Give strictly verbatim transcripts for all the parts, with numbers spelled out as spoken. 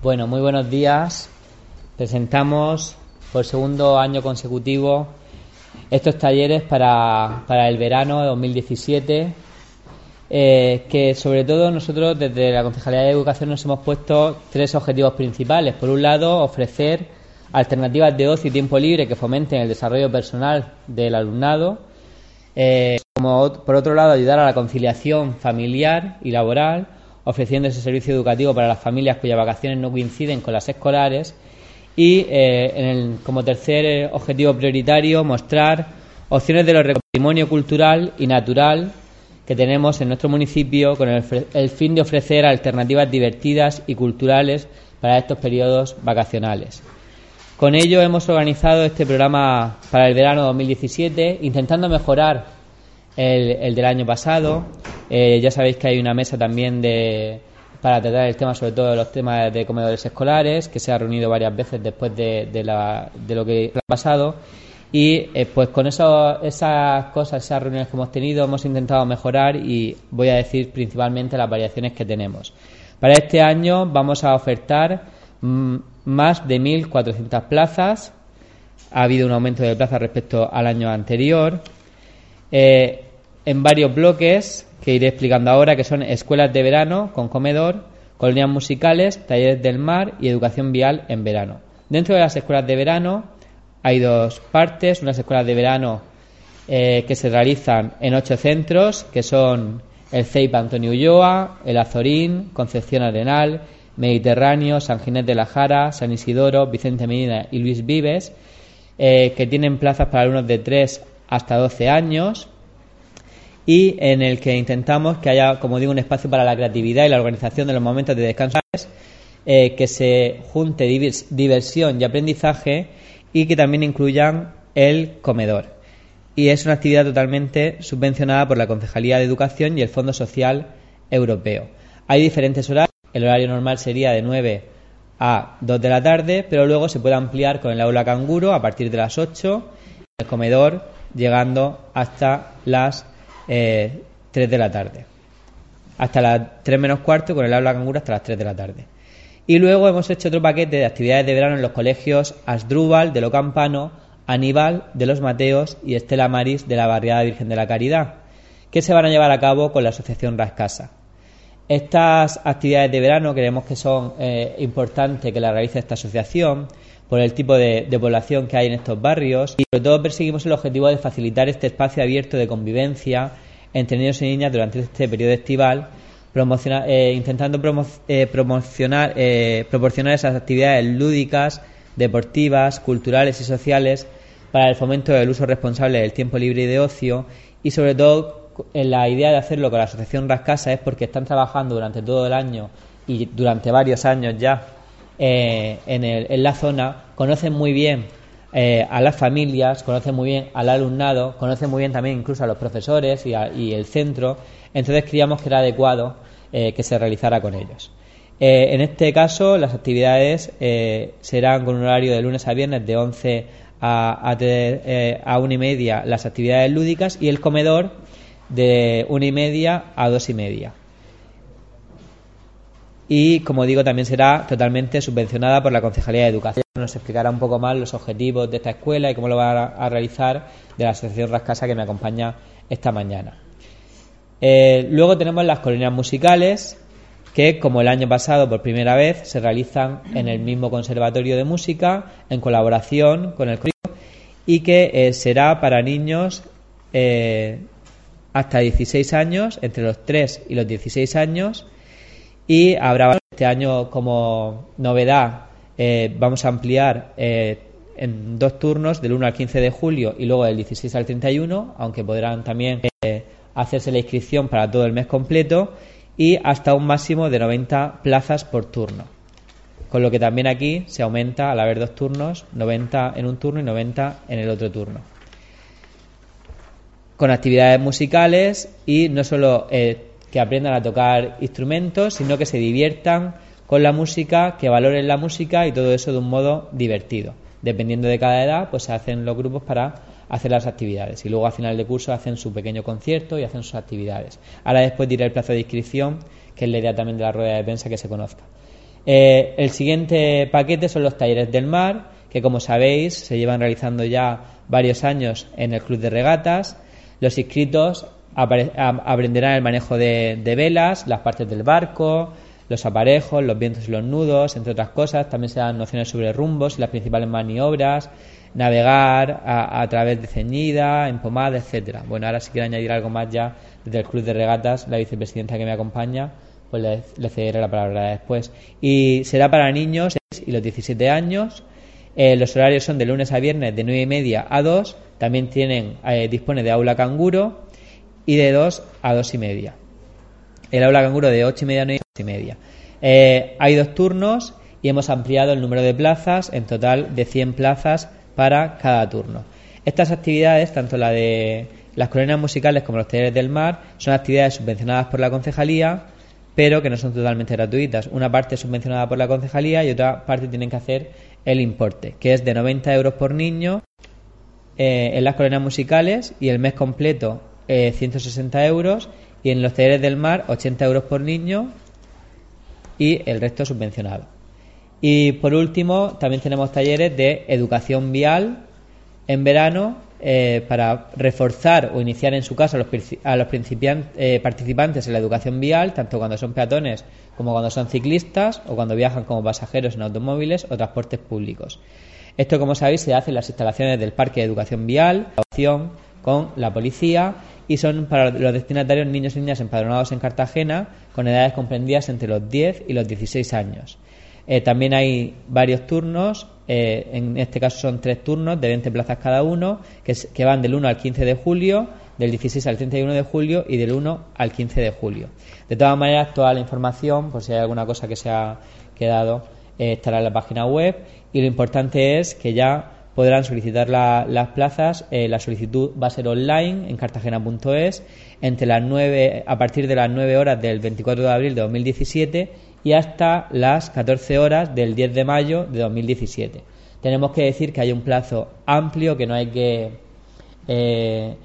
Bueno, muy buenos días. Presentamos por segundo año consecutivo estos talleres para, para el verano de dos mil diecisiete, eh, que sobre todo nosotros desde la Concejalía de Educación nos hemos puesto tres objetivos principales. Por un lado, ofrecer alternativas de ocio y tiempo libre que fomenten el desarrollo personal del alumnado. Eh, como por otro lado, ayudar a la conciliación familiar y laboral, ofreciendo ese servicio educativo para las familias cuyas vacaciones no coinciden con las escolares. Y eh, en el, como tercer objetivo prioritario, mostrar opciones de los patrimonio cultural y natural que tenemos en nuestro municipio con el, el fin de ofrecer alternativas divertidas y culturales para estos periodos vacacionales. Con ello hemos organizado este programa para el verano dos mil diecisiete, intentando mejorar el, el del año pasado. Eh, ya sabéis que hay una mesa también de para tratar el tema, sobre todo de los temas de comedores escolares, que se ha reunido varias veces después de, de, la, de lo que ha pasado. Y eh, pues con eso, esas cosas, esas reuniones que hemos tenido, hemos intentado mejorar y voy a decir principalmente las variaciones que tenemos. Para este año vamos a ofertar mmm, más de mil cuatrocientas plazas. Ha habido un aumento de plazas respecto al año anterior. Eh, en varios bloques que iré explicando ahora, que son escuelas de verano con comedor, colonias musicales, talleres del mar y educación vial en verano. Dentro de las escuelas de verano hay dos partes, unas escuelas de verano eh, que se realizan en ocho centros, que son el C E I P Antonio Ulloa, el Azorín, Concepción Arenal, Mediterráneo, San Ginés de la Jara, San Isidoro, Vicente Medina y Luis Vives, eh, que tienen plazas para alumnos de tres hasta doce años, y en el que intentamos que haya, como digo, un espacio para la creatividad y la organización de los momentos de descanso, eh, que se junte diversión y aprendizaje y que también incluyan el comedor. Y es una actividad totalmente subvencionada por la Concejalía de Educación y el Fondo Social Europeo. Hay diferentes horarios. El horario normal sería de nueve a dos de la tarde, pero luego se puede ampliar con el aula canguro a partir de las ocho, el comedor llegando hasta las Eh, tres de la tarde, hasta las tres menos cuarto, con el aula canguro hasta las tres de la tarde. Y luego hemos hecho otro paquete de actividades de verano en los colegios Asdrúbal de Lo Campano, Aníbal de Los Mateos y Estela Maris de la Barriada Virgen de la Caridad, que se van a llevar a cabo con la asociación Rascasa. Estas actividades de verano creemos que son eh, importantes que las realice esta asociación por el tipo de, de población que hay en estos barrios, y sobre todo perseguimos el objetivo de facilitar este espacio abierto de convivencia entre niños y niñas durante este periodo estival, promocionar, eh, intentando promo, eh, promocionar, eh, proporcionar esas actividades lúdicas, deportivas, culturales y sociales para el fomento del uso responsable del tiempo libre y de ocio, y sobre todo en la idea de hacerlo con la asociación Rascasa es porque están trabajando durante todo el año y durante varios años ya Eh, en, el, en la zona, conocen muy bien eh, a las familias, conocen muy bien al alumnado, conocen muy bien también incluso a los profesores y, a, y el centro. Entonces creíamos que era adecuado eh, que se realizara con ellos. Eh, en este caso las actividades eh, serán con un horario de lunes a viernes de once a, a, eh, a una y media las actividades lúdicas, y el comedor de una y media a dos y media. Y, como digo, también será totalmente subvencionada por la Concejalía de Educación. Nos explicará un poco más los objetivos de esta escuela y cómo lo va a, a realizar de la asociación Rascasa, que me acompaña esta mañana. Eh, luego tenemos las colonias musicales, que, como el año pasado por primera vez, se realizan en el mismo Conservatorio de Música en colaboración con el colegio, y que eh, será para niños eh, hasta dieciséis años, entre los tres y los dieciséis años. Y habrá este año, como novedad, eh, vamos a ampliar eh, en dos turnos, del uno al quince de julio y luego del dieciséis al treinta y uno, aunque podrán también eh, hacerse la inscripción para todo el mes completo, y hasta un máximo de noventa plazas por turno. Con lo que también aquí se aumenta, al haber dos turnos, noventa en un turno y noventa en el otro turno. Con actividades musicales, y no solo eh, que aprendan a tocar instrumentos, sino que se diviertan con la música, que valoren la música, y todo eso de un modo divertido. Dependiendo de cada edad, pues se hacen los grupos para hacer las actividades, y luego a final de curso hacen su pequeño concierto y hacen sus actividades. Ahora después diré el plazo de inscripción, que es la idea también de la rueda de prensa, que se conozca. Eh, el siguiente paquete son los talleres del mar, que como sabéis se llevan realizando ya varios años en el Club de Regatas. Los inscritos apare- a- aprenderán el manejo de, de velas, las partes del barco, los aparejos, los vientos y los nudos, entre otras cosas. También se dan nociones sobre rumbos y las principales maniobras, navegar a, a través de ceñida, empomada, etcétera. Bueno, ahora si quiero añadir algo más ya desde el Club de Regatas, la vicepresidenta que me acompaña, pues le, le cederé la palabra después. Y será para niños y los diecisiete años. Eh, los horarios son de lunes a viernes de nueve y media a dos. También tienen eh, dispone de aula canguro y de dos a dos y media. El aula canguro de ocho y media a nueve y media. Eh, hay dos turnos y hemos ampliado el número de plazas, en total de cien plazas para cada turno. Estas actividades, tanto la de las colonias musicales como los talleres del mar, son actividades subvencionadas por la concejalía, pero que no son totalmente gratuitas. Una parte es subvencionada por la concejalía y otra parte tienen que hacer el importe, que es de noventa euros por niño eh, en las colonias musicales, y el mes completo eh, ciento sesenta euros, y en los talleres del mar ochenta euros por niño y el resto subvencionado. Y por último también tenemos talleres de educación vial en verano, eh, para reforzar o iniciar en su caso a los, a los principiantes, eh, participantes en la educación vial, tanto cuando son peatones como cuando son ciclistas o cuando viajan como pasajeros en automóviles o transportes públicos. Esto, como sabéis, se hace en las instalaciones del Parque de Educación Vial, con la policía, y son para los destinatarios niños y niñas empadronados en Cartagena con edades comprendidas entre los diez y los dieciséis años. Eh, también hay varios turnos, eh, en este caso son tres turnos de veinte plazas cada uno, que, es, que van del uno al quince de julio, del dieciséis al treinta y uno de julio y del uno al quince de julio. De todas maneras, toda la información, por si hay alguna cosa que se ha quedado, eh, estará en la página web, y lo importante es que ya podrán solicitar la, las plazas. Eh, la solicitud va a ser online en cartagena punto es entre las nueve, a partir de las nueve horas del veinticuatro de abril de dos mil diecisiete y hasta las catorce horas del diez de mayo de dos mil diecisiete. Tenemos que decir que hay un plazo amplio, que no hay que eh,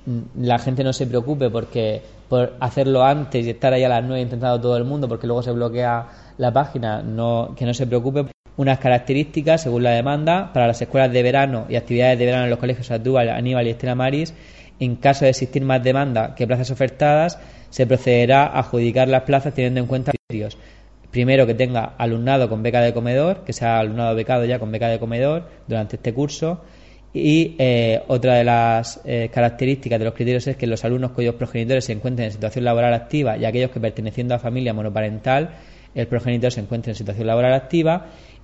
la gente no se preocupe porque por hacerlo antes y estar ahí a las nueve intentando todo el mundo porque luego se bloquea la página, no, que no se preocupe. Unas características según la demanda para las escuelas de verano y actividades de verano en los colegios Asdrúbal, Aníbal y Estela Maris. En caso de existir más demanda que plazas ofertadas, se procederá a adjudicar las plazas teniendo en cuenta criterios. Primero, que tenga alumnado con beca de comedor, que sea alumnado becado ya con beca de comedor durante este curso. Y eh, otra de las eh, características de los criterios es que los alumnos cuyos progenitores se encuentren en situación laboral activa y aquellos que, perteneciendo a familia monoparental, el progenitor se encuentre en situación laboral activa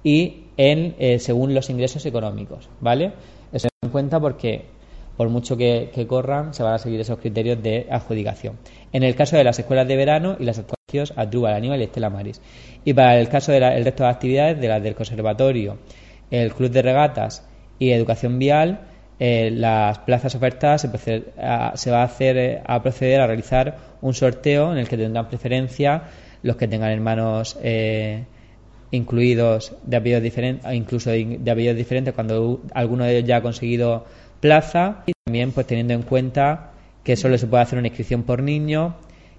y en eh, según los ingresos económicos, ¿vale? Eso en cuenta porque por mucho que, que corran se van a seguir esos criterios de adjudicación. En el caso de las escuelas de verano y las colegios Asdrúbal, Aníbal y Estela Maris. Y para el caso del resto de actividades, de las del conservatorio, el club de regatas y educación vial, eh, las plazas ofertadas se, procede, a, se va a hacer eh, a proceder a realizar un sorteo en el que tendrán preferencia los que tengan hermanos eh, incluidos de apellidos diferentes, incluso de, de apellidos diferentes cuando alguno de ellos ya ha conseguido plaza, y también pues teniendo en cuenta que solo se puede hacer una inscripción por niño,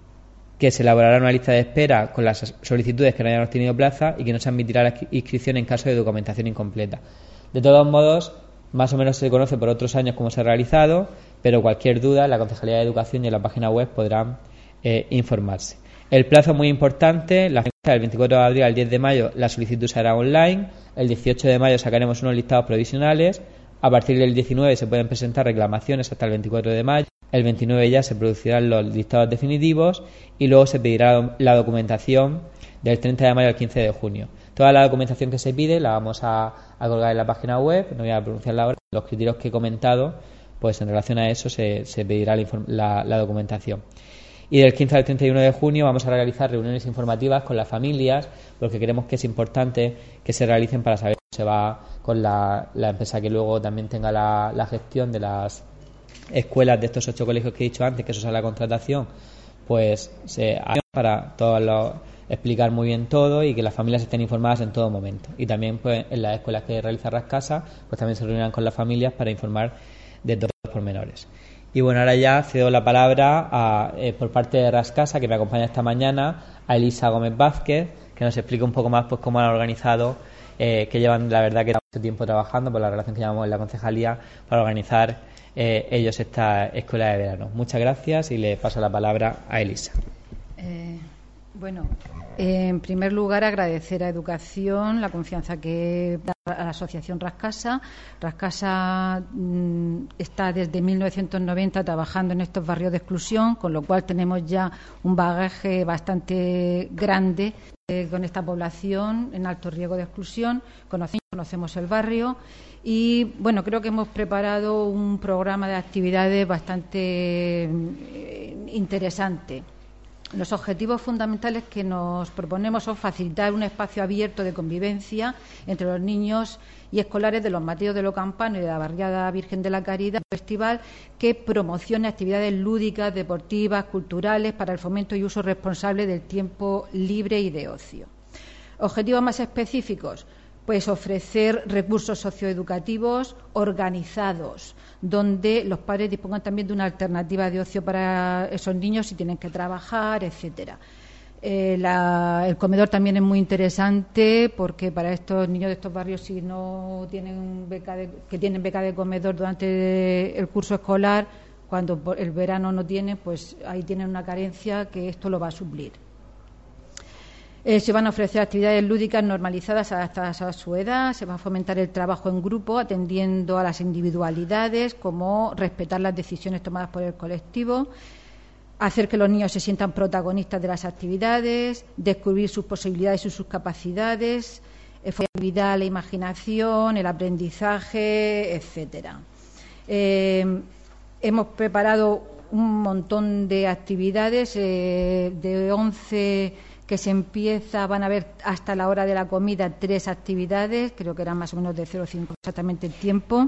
que se elaborará una lista de espera con las solicitudes que no hayan obtenido plaza y que no se admitirá la inscripción en caso de documentación incompleta. De todos modos, más o menos se conoce por otros años cómo se ha realizado, pero cualquier duda en la Concejalía de Educación y en la página web podrán eh, informarse. El plazo es muy importante, la fecha del veinticuatro de abril al diez de mayo la solicitud será online, el dieciocho de mayo sacaremos unos listados provisionales, a partir del diecinueve se pueden presentar reclamaciones hasta el veinticuatro de mayo, el veintinueve ya se producirán los listados definitivos y luego se pedirá la documentación del treinta de mayo al quince de junio. Toda la documentación que se pide la vamos a, a colgar en la página web, no voy a pronunciarla ahora. Los criterios que he comentado, pues en relación a eso se, se pedirá la, la, la documentación. Y del quince al treinta y uno de junio vamos a realizar reuniones informativas con las familias, porque creemos que es importante que se realicen para saber cómo se va con la, la empresa que luego también tenga la, la gestión de las escuelas de estos ocho colegios que he dicho antes, que eso es la contratación, pues se para todos los explicar muy bien todo y que las familias estén informadas en todo momento. Y también pues en las escuelas que realiza Rascasa, pues también se reunirán con las familias para informar de todos los pormenores. Y bueno, ahora ya cedo la palabra a, eh, por parte de Rascasa, que me acompaña esta mañana, a Elisa Gómez Vázquez, que nos explique un poco más pues cómo han organizado, eh, que llevan la verdad que mucho tiempo trabajando por la relación que llevamos en la concejalía para organizar eh, ellos esta escuela de verano. Muchas gracias y le paso la palabra a Elisa. Eh, bueno, eh, en primer lugar agradecer a Educación la confianza que da a la Asociación Rascasa. Rascasa mmm, está desde mil novecientos noventa trabajando en estos barrios de exclusión, con lo cual tenemos ya un bagaje bastante grande eh, con esta población en alto riesgo de exclusión. Conocemos, conocemos el barrio y, bueno, creo que hemos preparado un programa de actividades bastante eh, interesante. Los objetivos fundamentales que nos proponemos son facilitar un espacio abierto de convivencia entre los niños y escolares de los Mateos de Lo Campano y de la barriada Virgen de la Caridad, un festival que promocione actividades lúdicas, deportivas, culturales para el fomento y uso responsable del tiempo libre y de ocio. Objetivos más específicos, pues ofrecer recursos socioeducativos organizados, donde los padres dispongan también de una alternativa de ocio para esos niños si tienen que trabajar, etcétera. Eh, la, el comedor también es muy interesante porque para estos niños de estos barrios, si no tienen beca de, que tienen beca de comedor durante el curso escolar, cuando el verano no tienen, pues ahí tienen una carencia que esto lo va a suplir. Eh, se van a ofrecer actividades lúdicas normalizadas adaptadas a su edad, se va a fomentar el trabajo en grupo atendiendo a las individualidades, como respetar las decisiones tomadas por el colectivo, hacer que los niños se sientan protagonistas de las actividades, descubrir sus posibilidades y sus capacidades, actividad, la imaginación, el aprendizaje, etcétera. Eh, hemos preparado un montón de actividades, eh, de once que se empieza, van a haber hasta la hora de la comida tres actividades, creo que eran más o menos de cero a cinco exactamente el tiempo.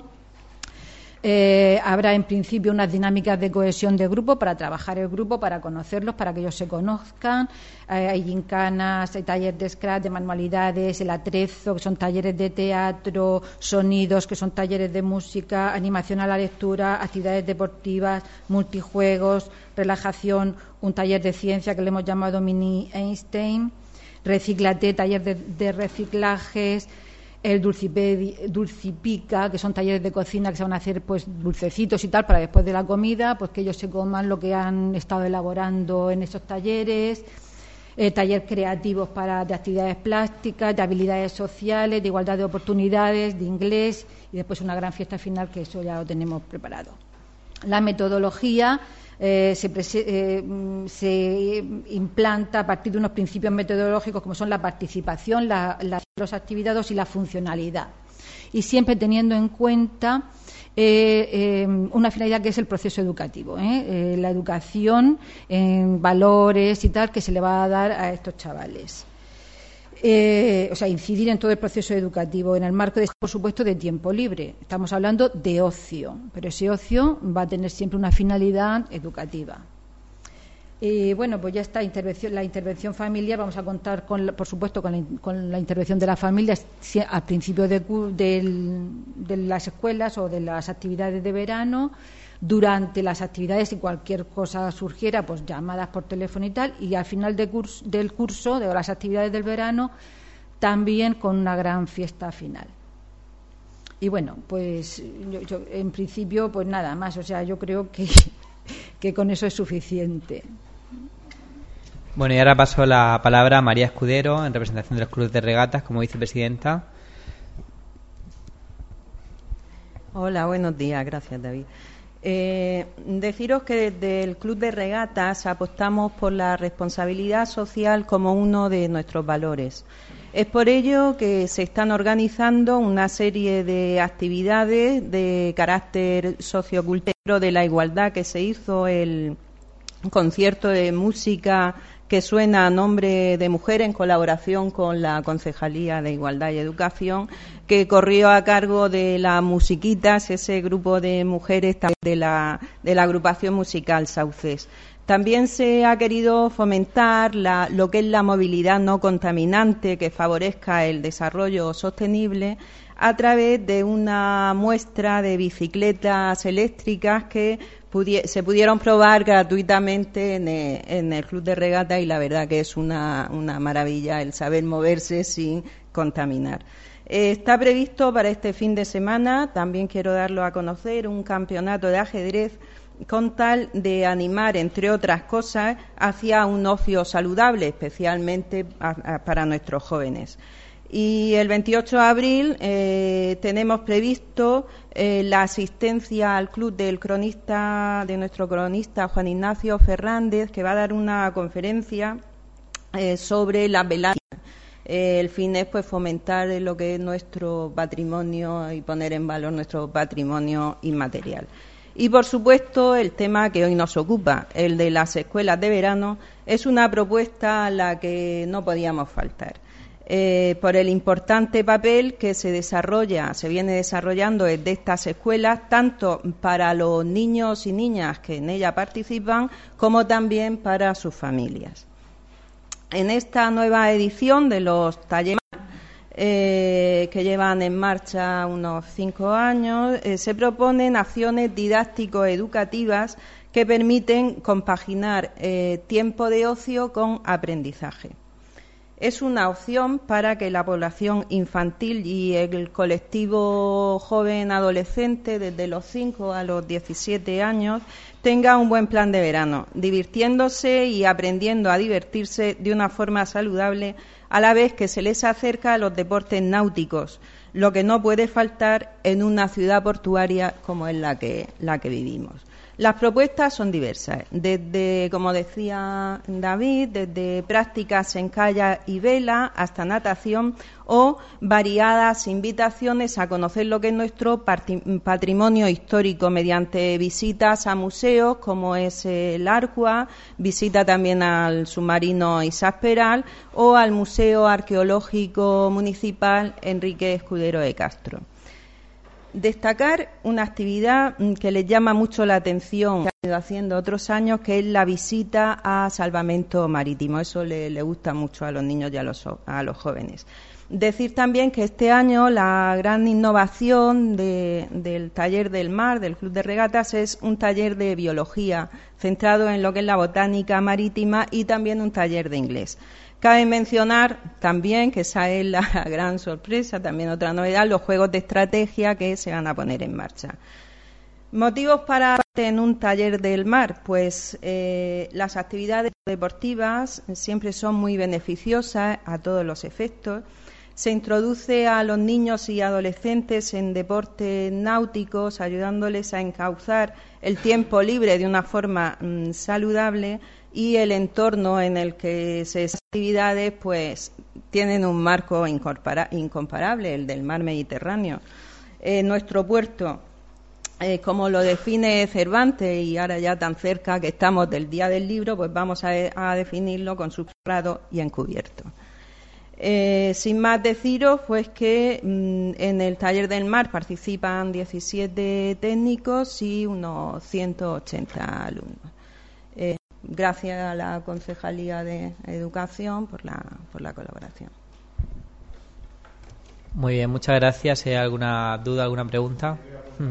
Eh, habrá en principio unas dinámicas de cohesión de grupo para trabajar el grupo, para conocerlos, para que ellos se conozcan. Eh, hay gincanas, hay talleres de scratch, de manualidades, el atrezo, que son talleres de teatro, sonidos, que son talleres de música, animación a la lectura, actividades deportivas, multijuegos, relajación, un taller de ciencia que le hemos llamado Mini Einstein, reciclate, taller de, de reciclajes, el dulcipica, que son talleres de cocina que se van a hacer pues dulcecitos y tal para después de la comida, pues que ellos se coman lo que han estado elaborando en esos talleres, eh, taller creativos para de actividades plásticas, de habilidades sociales, de igualdad de oportunidades, de inglés y después una gran fiesta final que eso ya lo tenemos preparado. La metodología Eh, se, eh, se implanta a partir de unos principios metodológicos como son la participación, la, la, los activados y la funcionalidad. Y siempre teniendo en cuenta eh, eh, una finalidad que es el proceso educativo, ¿eh? Eh, la educación en valores y tal que se le va a dar a estos chavales. Eh, o sea, incidir en todo el proceso educativo en el marco, de, por supuesto, de tiempo libre. Estamos hablando de ocio, pero ese ocio va a tener siempre una finalidad educativa. Y bueno, pues ya está intervención, la intervención familiar. Vamos a contar, con, por supuesto, con la, con la intervención de la familia al principio de, de, de las escuelas o de las actividades de verano. Durante las actividades, si cualquier cosa surgiera, pues llamadas por teléfono y tal, y al final de curso, del curso, de las actividades del verano, también con una gran fiesta final. Y bueno, pues yo, yo, en principio, pues nada más, o sea, yo creo que, que con eso es suficiente. Bueno, y ahora paso la palabra a María Escudero, en representación de los clubes de regatas, como vicepresidenta. Hola, buenos días, gracias, David. Eh, deciros que desde el Club de Regatas apostamos por la responsabilidad social como uno de nuestros valores. Es por ello que se están organizando una serie de actividades de carácter sociocultural de la igualdad, que se hizo el concierto de música que suena a nombre de mujer en colaboración con la Concejalía de Igualdad y Educación, que corrió a cargo de las Musiquitas, ese grupo de mujeres de la, de la agrupación musical Sauces. También se ha querido fomentar la, lo que es la movilidad no contaminante que favorezca el desarrollo sostenible a través de una muestra de bicicletas eléctricas que pudi- se pudieron probar gratuitamente en el, en el Club de Regata, y la verdad que es una, una maravilla el saber moverse sin contaminar. Eh, está previsto para este fin de semana, también quiero darlo a conocer, un campeonato de ajedrez con tal de animar, entre otras cosas, hacia un ocio saludable, especialmente a, a, para nuestros jóvenes. Y el veintiocho de abril eh, tenemos previsto eh, la asistencia al club del cronista, de nuestro cronista Juan Ignacio Fernández, que va a dar una conferencia eh, sobre las velarias. Eh, el fin es pues fomentar lo que es nuestro patrimonio y poner en valor nuestro patrimonio inmaterial. Y, por supuesto, el tema que hoy nos ocupa, el de las escuelas de verano, es una propuesta a la que no podíamos faltar. Eh, por el importante papel que se desarrolla, se viene desarrollando desde estas escuelas, tanto para los niños y niñas que en ellas participan, como también para sus familias. En esta nueva edición de los talleres eh, que llevan en marcha unos cinco años, eh, se proponen acciones didáctico-educativas que permiten compaginar eh, tiempo de ocio con aprendizaje. Es una opción para que la población infantil y el colectivo joven adolescente desde los cinco a los diecisiete años tenga un buen plan de verano, divirtiéndose y aprendiendo a divertirse de una forma saludable, a la vez que se les acerca a los deportes náuticos, lo que no puede faltar en una ciudad portuaria como es la que, la que vivimos. Las propuestas son diversas, desde, como decía David, desde prácticas en kayak y vela hasta natación, o variadas invitaciones a conocer lo que es nuestro patrimonio histórico mediante visitas a museos como es el Arcua, visita también al submarino Isaac Peral o al Museo Arqueológico Municipal Enrique Escudero de Castro. Destacar una actividad que les llama mucho la atención, que han ido haciendo otros años, que es la visita a salvamento marítimo. Eso le, le gusta mucho a los niños y a los, a los jóvenes. Decir también que este año la gran innovación de, del taller del mar, del Club de Regatas, es un taller de biología centrado en lo que es la botánica marítima y también un taller de inglés. Cabe mencionar también, que esa es la gran sorpresa, también otra novedad, los juegos de estrategia que se van a poner en marcha. ¿Motivos para en un taller del mar? Pues eh, las actividades deportivas siempre son muy beneficiosas a todos los efectos. Se introduce a los niños y adolescentes en deportes náuticos, ayudándoles a encauzar el tiempo libre de una forma mmm, saludable, y el entorno en el que se esas actividades pues tienen un marco incomparable, el del mar Mediterráneo. Eh, nuestro puerto, eh, como lo define Cervantes, y ahora ya tan cerca que estamos del Día del Libro, pues vamos a, a definirlo con subcerrado y encubierto. Eh, sin más deciros, pues que mmm, en el taller del mar participan diecisiete técnicos y unos ciento ochenta alumnos. Eh, gracias a la Concejalía de Educación por la, por la colaboración. Muy bien, muchas gracias. ¿Hay alguna duda, alguna pregunta? Hmm.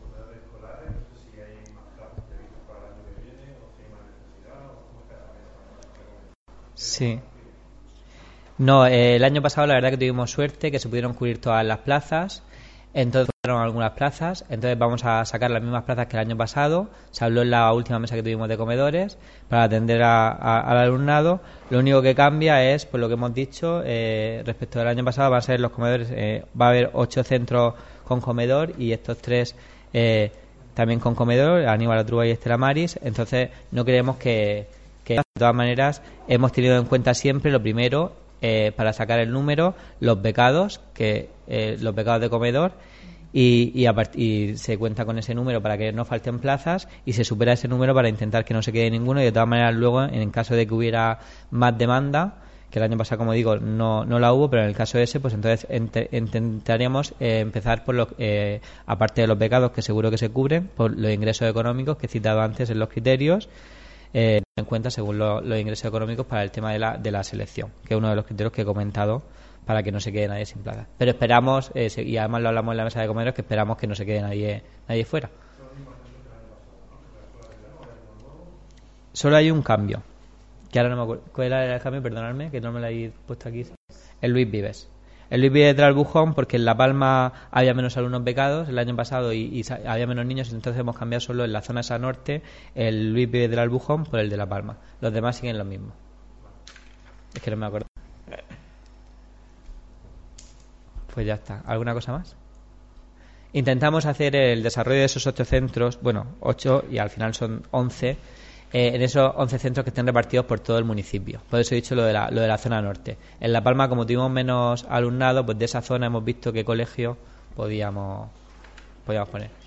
Sí. No, eh, el año pasado la verdad que tuvimos suerte, que se pudieron cubrir todas las plazas, entonces fueron algunas plazas, entonces vamos a sacar las mismas plazas que el año pasado. Se habló en la última mesa que tuvimos de comedores para atender a, a, al alumnado. Lo único que cambia es, pues lo que hemos dicho, eh, respecto del año pasado, van a ser los comedores, eh, va a haber ocho centros con comedor y estos tres eh, también con comedor, Aníbal Atruba y Estela Maris. Entonces no queremos que, que de todas maneras hemos tenido en cuenta siempre lo primero, Eh, para sacar el número, los becados, que eh, los becados de comedor, y, y, a part- y se cuenta con ese número para que no falten plazas, y se supera ese número para intentar que no se quede ninguno, y de todas maneras luego, en caso de que hubiera más demanda, que el año pasado, como digo, no, no la hubo, pero en el caso ese, pues entonces ent- intentaríamos eh, empezar por los, eh, aparte de los becados, que seguro que se cubren, por los ingresos económicos que he citado antes en los criterios, Eh, en cuenta según lo, los ingresos económicos para el tema de la, de la selección, que es uno de los criterios que he comentado para que no se quede nadie sin plaza. Pero esperamos, eh, y además lo hablamos en la mesa de comedores, que esperamos que no se quede nadie nadie fuera. solo hay un cambio, que ahora no me acuerdo. ¿Cuál era el cambio? Perdonadme, que no me lo habéis puesto aquí. El Luis Vives. El Luis Vives del Albujón, porque en La Palma había menos alumnos becados el año pasado y, y había menos niños, entonces hemos cambiado solo en la zona esa norte el Luis Vives del Albujón por el de La Palma. Los demás siguen lo mismo. Es que no me acuerdo. Pues ya está. ¿Alguna cosa más? Intentamos hacer el desarrollo de esos ocho centros, bueno, ocho y al final son once, eh, en esos once centros que estén repartidos por todo el municipio. Por eso he dicho lo de la, lo de la zona norte. En La Palma, como tuvimos menos alumnado, pues de esa zona hemos visto qué colegio podíamos, podíamos poner.